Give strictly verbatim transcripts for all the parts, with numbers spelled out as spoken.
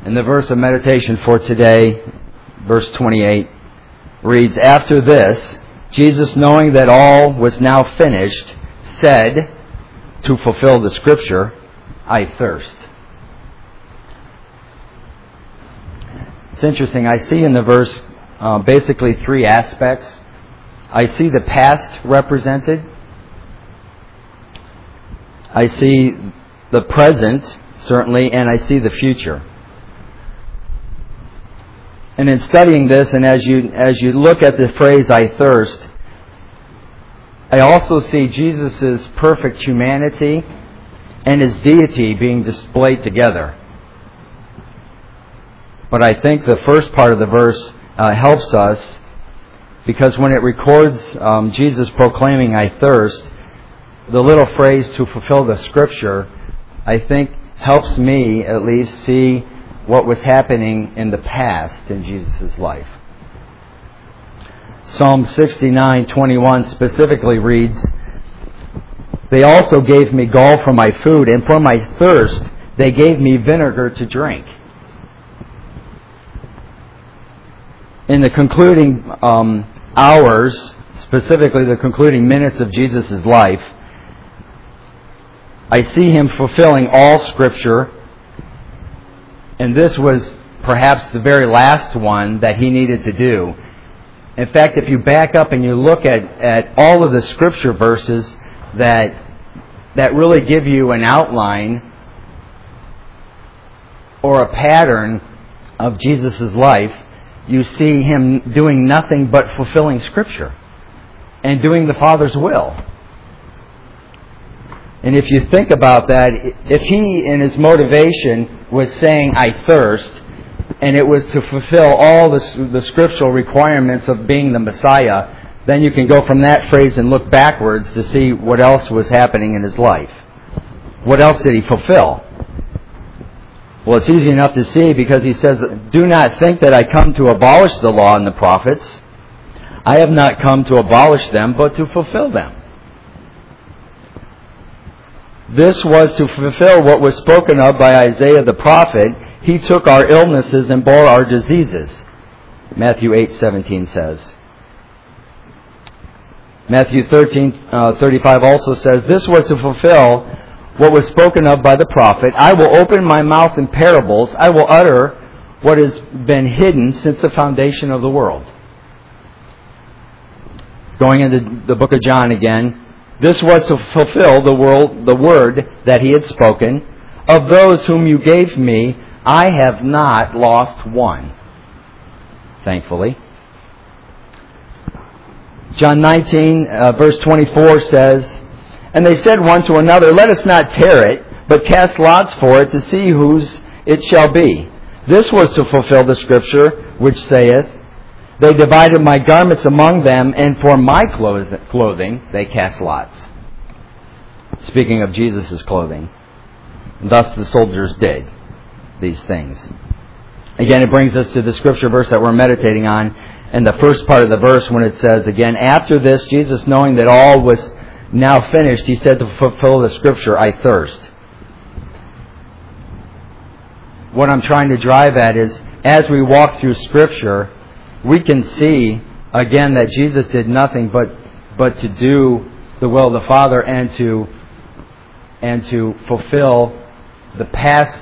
And the verse of meditation for today, verse twenty-eight, reads, "After this, Jesus, knowing that all was now finished, said," to fulfill the Scripture, "I thirst." It's interesting. I see in the verse uh, basically three aspects. I see the past represented. I see the present, certainly, and I see the future. And in studying this, and as you as you look at the phrase "I thirst," I also see Jesus' perfect humanity and His deity being displayed together. But I think the first part of the verse uh, helps us, because when it records um, Jesus proclaiming "I thirst," the little phrase "to fulfill the Scripture," I think helps me at least see what was happening in the past in Jesus' life. Psalm sixty-nine twenty-one specifically reads, "They also gave me gall for my food, and for my thirst they gave me vinegar to drink." In the concluding um, hours, specifically the concluding minutes of Jesus' life, I see Him fulfilling all Scripture. And this was perhaps the very last one that He needed to do. In fact, if you back up and you look at, at all of the Scripture verses that, that really give you an outline or a pattern of Jesus' life, you see Him doing nothing but fulfilling Scripture and doing the Father's will. And if you think about that, if He, in His motivation, was saying "I thirst," and it was to fulfill all the, the scriptural requirements of being the Messiah, then you can go from that phrase and look backwards to see what else was happening in His life. What else did He fulfill? Well, it's easy enough to see, because He says, "Do not think that I come to abolish the law and the prophets. I have not come to abolish them, but to fulfill them." This was to fulfill what was spoken of by Isaiah the prophet. "He took our illnesses and bore our diseases," Matthew eight seventeen says. Matthew thirteen thirty-five also says, "This was to fulfill what was spoken of by the prophet. I will open my mouth in parables. I will utter what has been hidden since the foundation of the world." Going into the book of John again, "This was to fulfill the world, the word that He had spoken. Of those whom you gave me, I have not lost one." Thankfully. John nineteen, uh, verse twenty-four says, "And they said one to another, Let us not tear it, but cast lots for it to see whose it shall be. This was to fulfill the Scripture, which saith, They divided my garments among them, and for my clothing they cast lots." Speaking of Jesus' clothing. Thus the soldiers did these things. Again, it brings us to the Scripture verse that we're meditating on. And the first part of the verse, when it says, again, "After this, Jesus, knowing that all was now finished, He said to fulfill the Scripture, I thirst." What I'm trying to drive at is, as we walk through Scripture, we can see, again, that Jesus did nothing but but to do the will of the Father and to and to fulfill the past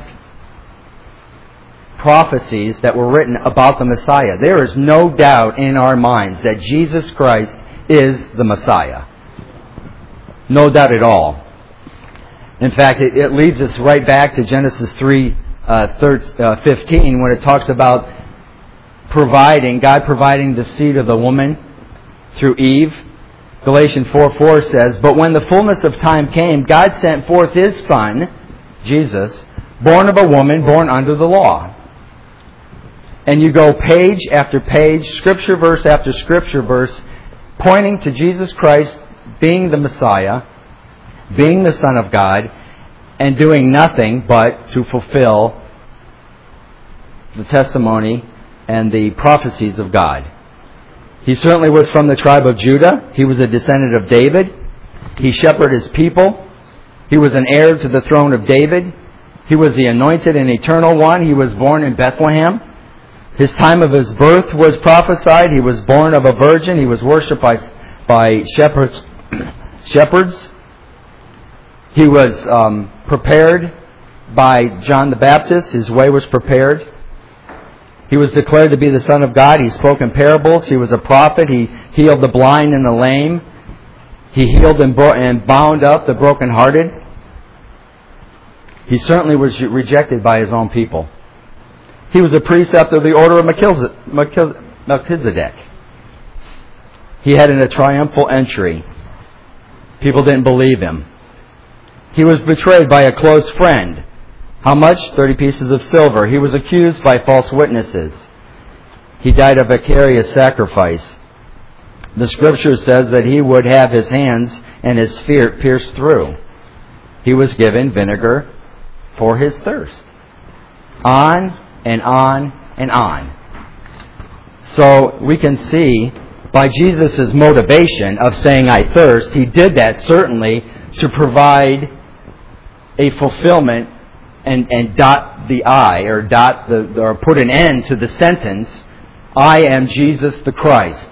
prophecies that were written about the Messiah. There is no doubt in our minds that Jesus Christ is the Messiah. No doubt at all. In fact, it, it leads us right back to Genesis three fifteen, when it talks about providing, God providing the seed of the woman through Eve. Galatians four four says, "But when the fullness of time came, God sent forth His Son, Jesus, born of a woman, born under the law." And you go page after page, Scripture verse after Scripture verse, pointing to Jesus Christ being the Messiah, being the Son of God, and doing nothing but to fulfill the testimony and the prophecies of God. He certainly was from the tribe of Judah. He was a descendant of David. He shepherded His people. He was an heir to the throne of David. He was the anointed and eternal one. He was born in Bethlehem. His time of his birth was prophesied. He was born of a virgin. He was worshipped by, by shepherds. shepherds. He was um, prepared by John the Baptist. His way was prepared. He was declared to be the Son of God. He spoke in parables. He was a prophet. He healed the blind and the lame. He healed and, bro- and bound up the brokenhearted. He certainly was rejected by his own people. He was a precept of the order of Melchizedek. He had a triumphal entry. People didn't believe him. He was betrayed by a close friend. How much? Thirty pieces of silver. He was accused by false witnesses. He died a vicarious sacrifice. The Scripture says that he would have his hands and his feet pierced through. He was given vinegar for his thirst. On and on and on. So we can see by Jesus' motivation of saying, I thirst, he did that certainly to provide a fulfillment and, and dot the I, or dot the, or put an end to the sentence, I am Jesus the Christ.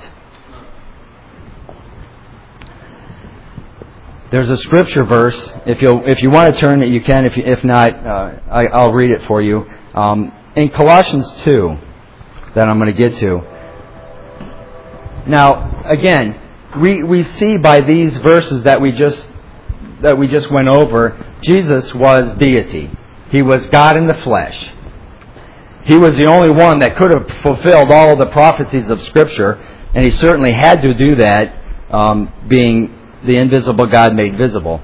There's a scripture verse. If you if you want to turn it, you can. If you, if not, uh, I, I'll read it for you. Um, in Colossians two, that I'm going to get to. Now, again, we we see by these verses that we just that we just went over, Jesus was deity. He was God in the flesh. He was the only one that could have fulfilled all of the prophecies of Scripture, and he certainly had to do that, um, being the invisible God made visible.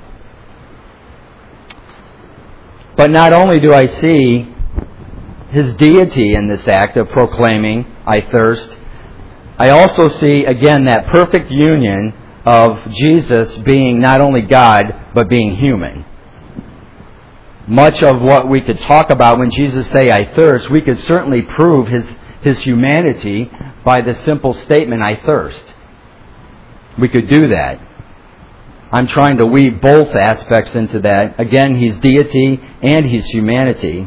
But not only do I see his deity in this act of proclaiming, I thirst, I also see, again, that perfect union of Jesus being not only God, but being human. Much of what we could talk about when Jesus say, I thirst, we could certainly prove his, his humanity by the simple statement, I thirst. We could do that. I'm trying to weave both aspects into that. Again, he's deity and he's humanity.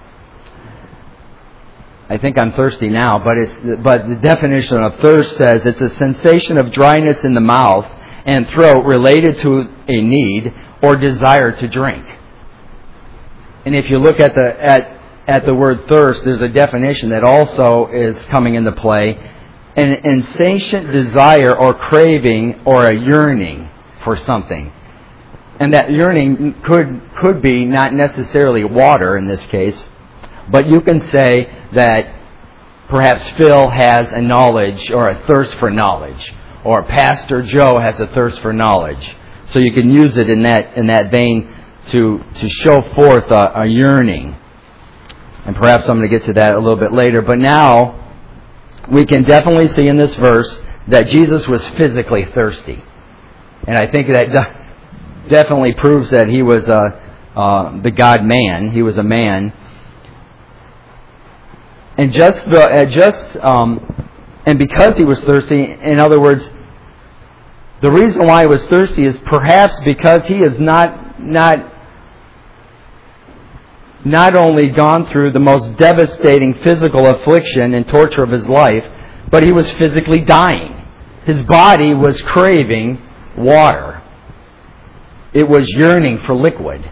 I think I'm thirsty now, but it's but the definition of thirst says it's a sensation of dryness in the mouth and throat related to a need or desire to drink. And if you look at the at at the word thirst, there's a definition that also is coming into play: an insatiate desire or craving or a yearning for something. And that yearning could could be not necessarily water in this case, but you can say that perhaps Phil has a knowledge or a thirst for knowledge, or Pastor Joe has a thirst for knowledge. So you can use it in that in that vein to to show forth a, a yearning. And perhaps I'm going to get to that a little bit later. But now we can definitely see in this verse that Jesus was physically thirsty. And I think that de- definitely proves that he was uh, uh, the God-man. He was a man. And just the uh, just um, and because he was thirsty, in other words, the reason why he was thirsty is perhaps because he has not not not only gone through the most devastating physical affliction and torture of his life, but he was physically dying. His body was craving water. It was yearning for liquid.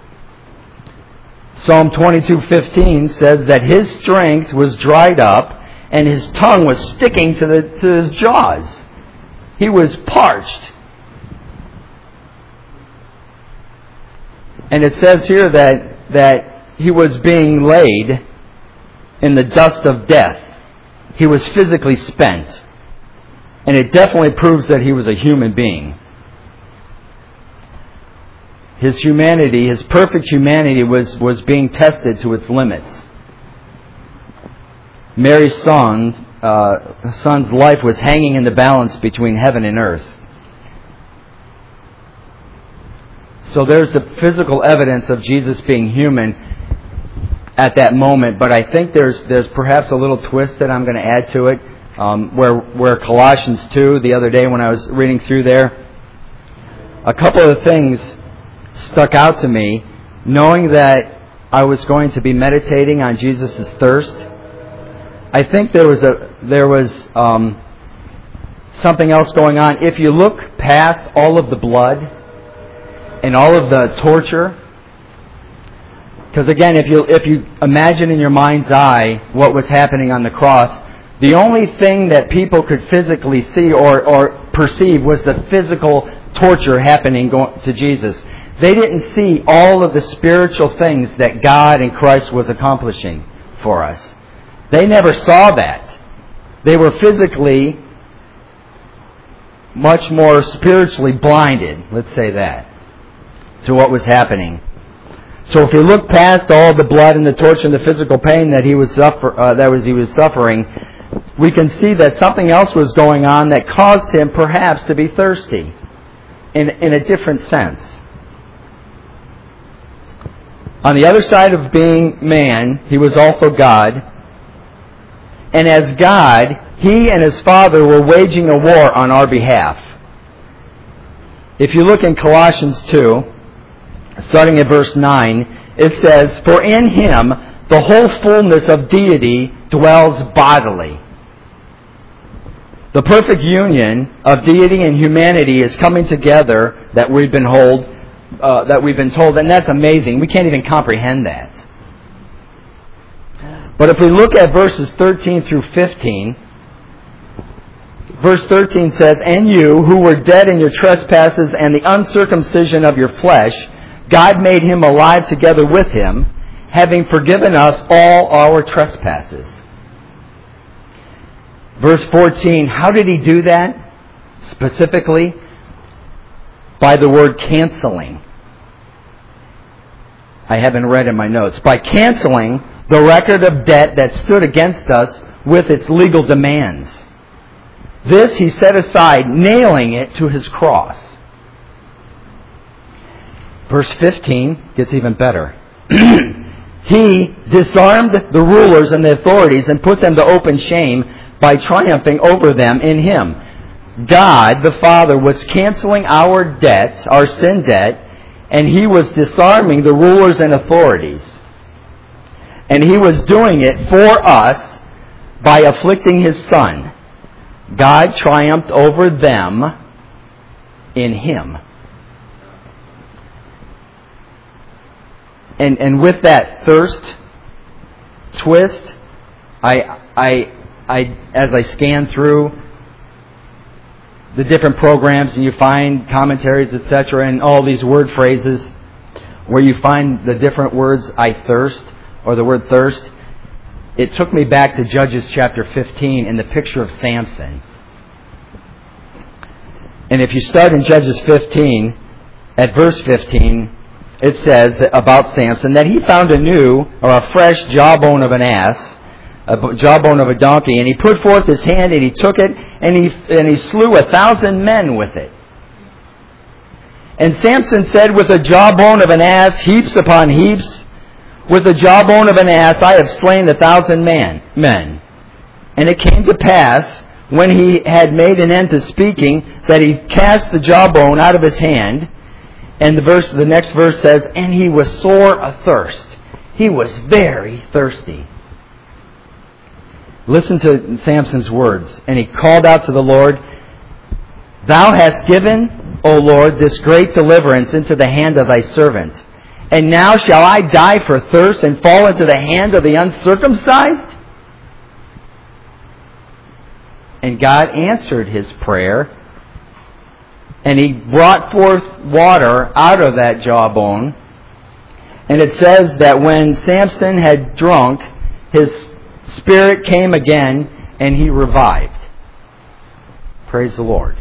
Psalm twenty-two fifteen says that his strength was dried up and his tongue was sticking to the to his jaws. He was parched. And it says here that that he was being laid in the dust of death. He was physically spent. And it definitely proves that he was a human being. His humanity, his perfect humanity was, was being tested to its limits. Mary's son, uh, son's life was hanging in the balance between heaven and earth. So there's the physical evidence of Jesus being human at that moment, but I think there's there's perhaps a little twist that I'm going to add to it, um, where where Colossians two, the other day when I was reading through there, a couple of things stuck out to me, knowing that I was going to be meditating on Jesus' thirst, I think there was a there was um, something else going on. If you look past all of the blood and all of the torture, because again, if you if you imagine in your mind's eye what was happening on the cross, the only thing that people could physically see or, or perceive was the physical torture happening to Jesus. They didn't see all of the spiritual things that God and Christ was accomplishing for us. They never saw that. They were physically much more spiritually blinded, let's say that, to what was happening. So if you look past all the blood and the torture and the physical pain that he was suffer, uh, that was he was suffering, we can see that something else was going on that caused him perhaps to be thirsty in, in a different sense. On the other side of being man, he was also God. And as God, he and his Father were waging a war on our behalf. If you look in Colossians two, starting at verse nine, it says, "For in him the whole fullness of deity dwells bodily." The perfect union of deity and humanity is coming together that we've been told, uh, that we've been told, and that's amazing. We can't even comprehend that. But if we look at verses thirteen through fifteen, verse thirteen says, "And you, who were dead in your trespasses and the uncircumcision of your flesh, God made him alive together with him, having forgiven us all our trespasses." Verse fourteen, how did he do that? Specifically, by the word canceling. I haven't read in my notes. By canceling the record of debt that stood against us with its legal demands. This he set aside, nailing it to his cross. Verse fifteen gets even better. He disarmed the rulers and the authorities and put them to open shame by triumphing over them in him. God, the Father, was canceling our debt, our sin debt, and he was disarming the rulers and authorities. And he was doing it for us by afflicting his Son. God triumphed over them in him. And and with that thirst twist, I I I as I scan through the different programs and you find commentaries, et cetera, and all these word phrases where you find the different words "I thirst" or the word "thirst," it took me back to Judges chapter fifteen and the picture of Samson. And if you start in Judges fifteen, at verse fifteen, it says about Samson that he found a new or a fresh jawbone of an ass, a jawbone of a donkey, and he put forth his hand and he took it and he and he slew a thousand men with it. And Samson said, "With the jawbone of an ass, heaps upon heaps. With the jawbone of an ass, I have slain a thousand man, men." And it came to pass, when he had made an end to speaking, that he cast the jawbone out of his hand. And the verse, the next verse says, "And he was sore athirst." He was very thirsty. Listen to Samson's words. "And he called out to the Lord, Thou hast given, O Lord, this great deliverance into the hand of thy servant. And now shall I die for thirst and fall into the hand of the uncircumcised?" And God answered his prayer. And he brought forth water out of that jawbone. And it says that when Samson had drunk, his spirit came again and he revived. Praise the Lord.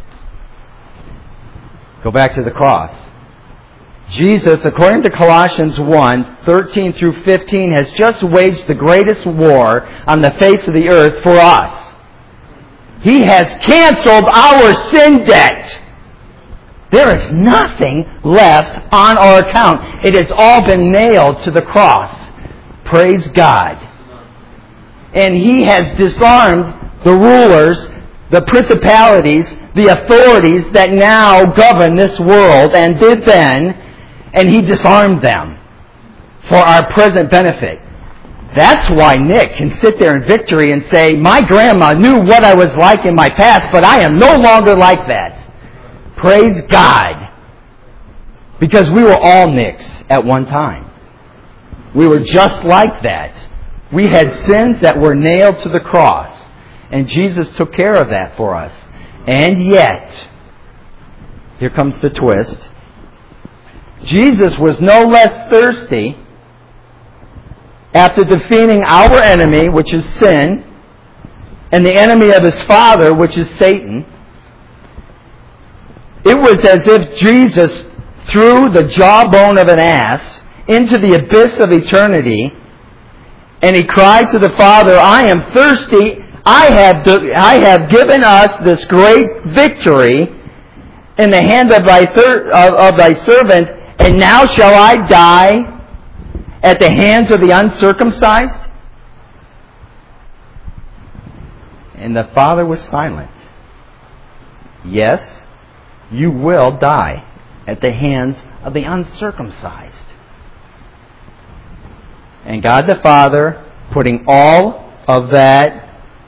Go back to the cross. Jesus, according to Colossians one, thirteen through fifteen, has just waged the greatest war on the face of the earth for us. He has canceled our sin debt. There is nothing left on our account. It has all been nailed to the cross. Praise God. And he has disarmed the rulers, the principalities, the authorities that now govern this world and did then, and he disarmed them. for our present benefit. That's why Nick can sit there in victory and say, my grandma knew what I was like in my past, but I am no longer like that. Praise God. Because we were all Nicks at one time. We were just like that. We had sins that were nailed to the cross. And Jesus took care of that for us. And yet, here comes the twist. Jesus was no less thirsty after defeating our enemy, which is sin, and the enemy of His Father, which is Satan. It was as if Jesus threw the jawbone of an ass into the abyss of eternity, and He cried to the Father, I am thirsty. I have, I have given us this great victory in the hand of thy, thir- of, of thy servant, and now shall I die at the hands of the uncircumcised? And the Father was silent. Yes, you will die at the hands of the uncircumcised. And God the Father, putting all of that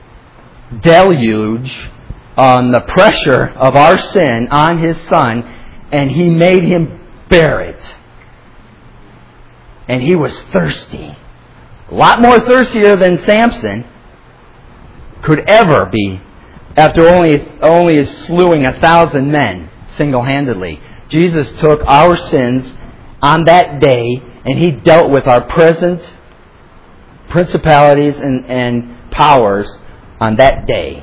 deluge on the pressure of our sin on His Son, and He made Him bear it. And He was thirsty. A lot more thirstier than Samson could ever be after only, only slewing a thousand men single-handedly. Jesus took our sins on that day, and He dealt with our present principalities and, and powers on that day.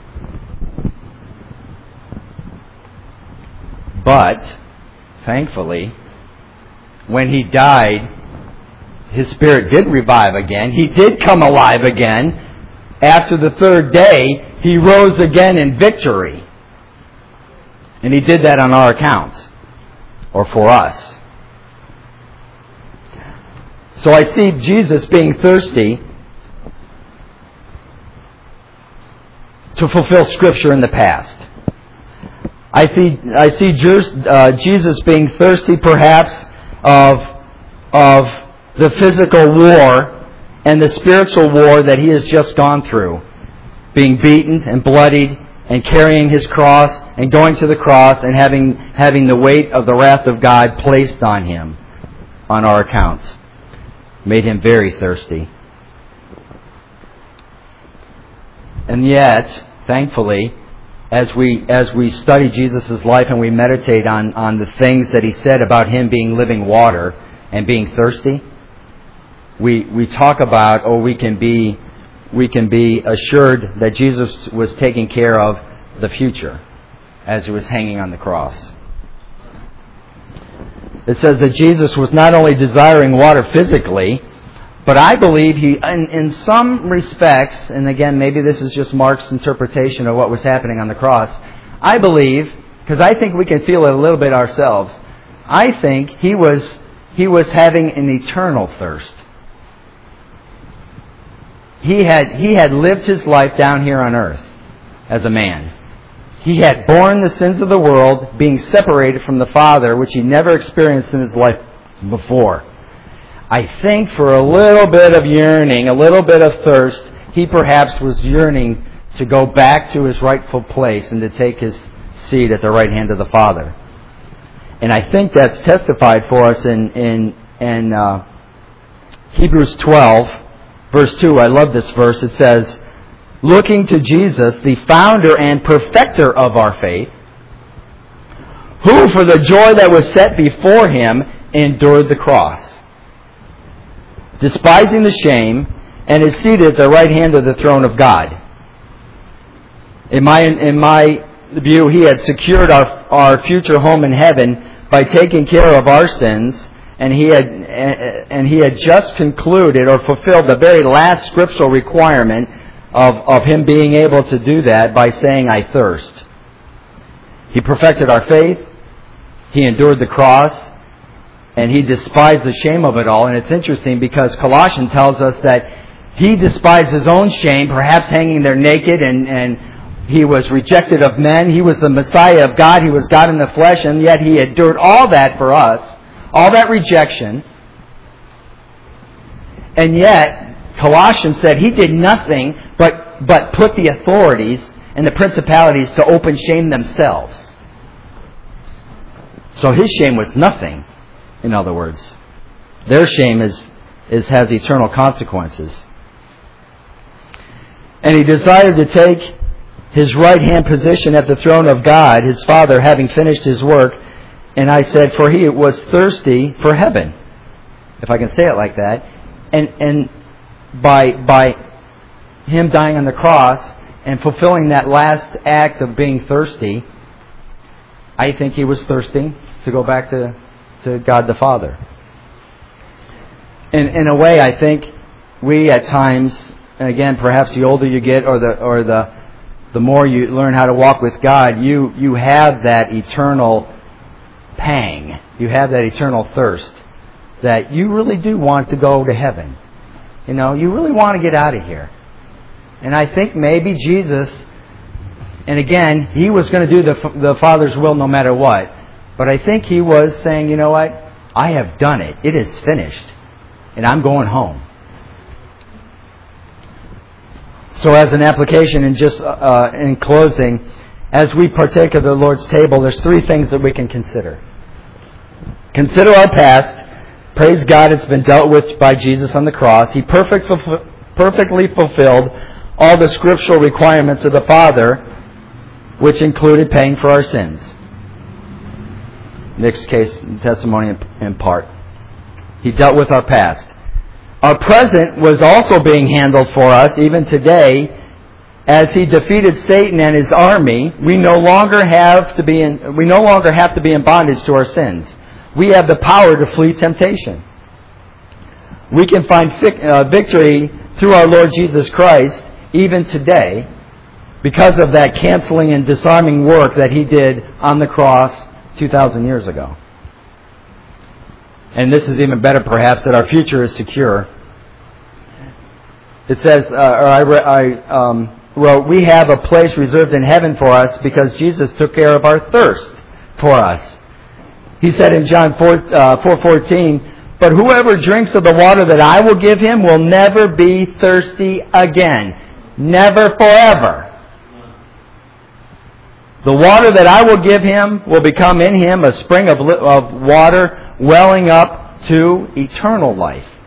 But, thankfully, when He died, His Spirit did revive again. He did come alive again. After the third day, He rose again in victory. And He did that on our account, or for us. So I see Jesus being thirsty to fulfill Scripture in the past. I see, I see Jesus being thirsty perhaps of, of the physical war and the spiritual war that He has just gone through. Being beaten and bloodied and carrying His cross and going to the cross and having, having the weight of the wrath of God placed on Him on our account. Made Him very thirsty. And yet, thankfully, as we as we study Jesus' life and we meditate on, on the things that He said about Him being living water and being thirsty, we we talk about, or we can be we can be assured that Jesus was taking care of the future as He was hanging on the cross. It says that Jesus was not only desiring water physically, but I believe He, in, in some respects, and again, maybe this is just Mark's interpretation of what was happening on the cross, I believe, because I think we can feel it a little bit ourselves, I think He was, he was having an eternal thirst. He had, he had lived His life down here on earth as a man. He had borne the sins of the world, being separated from the Father, which He never experienced in His life before. I think for a little bit of yearning, a little bit of thirst, He perhaps was yearning to go back to His rightful place and to take His seat at the right hand of the Father. And I think that's testified for us in, in, in uh, Hebrews twelve, verse two. I love this verse. It says, looking to Jesus, the founder and perfecter of our faith, who for the joy that was set before Him endured the cross, despising the shame, and is seated at the right hand of the throne of God. In my in my view, He had secured our our future home in heaven by taking care of our sins, and He had and He had just concluded or fulfilled the very last scriptural requirement of, of Him being able to do that by saying, I thirst. He perfected our faith, He endured the cross, and He despised the shame of it all. And it's interesting because Colossians tells us that He despised His own shame, perhaps hanging there naked, and, and He was rejected of men. He was the Messiah of God. He was God in the flesh, and yet He endured all that for us, all that rejection, And yet, Colossians said he did nothing but, but put the authorities and the principalities to open shame themselves. So his shame was nothing, in other words. Their shame is, is has eternal consequences. And he desired to take his right-hand position at the throne of God, his Father, having finished his work. And I said, for he was thirsty for heaven, if I can say it like that. And and by by him dying on the cross and fulfilling that last act of being thirsty, I think he was thirsty to go back to, to God the Father. In in a way, I think we at times, and again, perhaps the older you get, or the or the the more you learn how to walk with God, you you have that eternal pang. You have that eternal thirst that you really do want to go to heaven. You know, you really want to get out of here. And I think maybe Jesus, and again, he was going to do the the Father's will no matter what. But I think he was saying, you know what? I have done it. It is finished. And I'm going home. So as an application, and just uh, in closing, as we partake of the Lord's table, there's three things that we can consider. Consider our past. Praise God, it's been dealt with by Jesus on the cross. He perfect, perfectly fulfilled all the scriptural requirements of the Father, which included paying for our sins. Next case, testimony in part. He dealt with our past. Our present was also being handled for us, even today. As he defeated Satan and his army, we no longer have to be in, we no longer have to be in bondage to our sins. We have the power to flee temptation. We can find uh, victory through our Lord Jesus Christ, even today, because of that canceling and disarming work that he did on the cross two thousand years ago. And this is even better, perhaps, that our future is secure. It says, uh, or I, I um, wrote, we have a place reserved in heaven for us because Jesus took care of our thirst for us. He said in John four fourteen, but whoever drinks of the water that I will give him will never be thirsty again. Never forever. The water that I will give him will become in him a spring of, of water welling up to eternal life.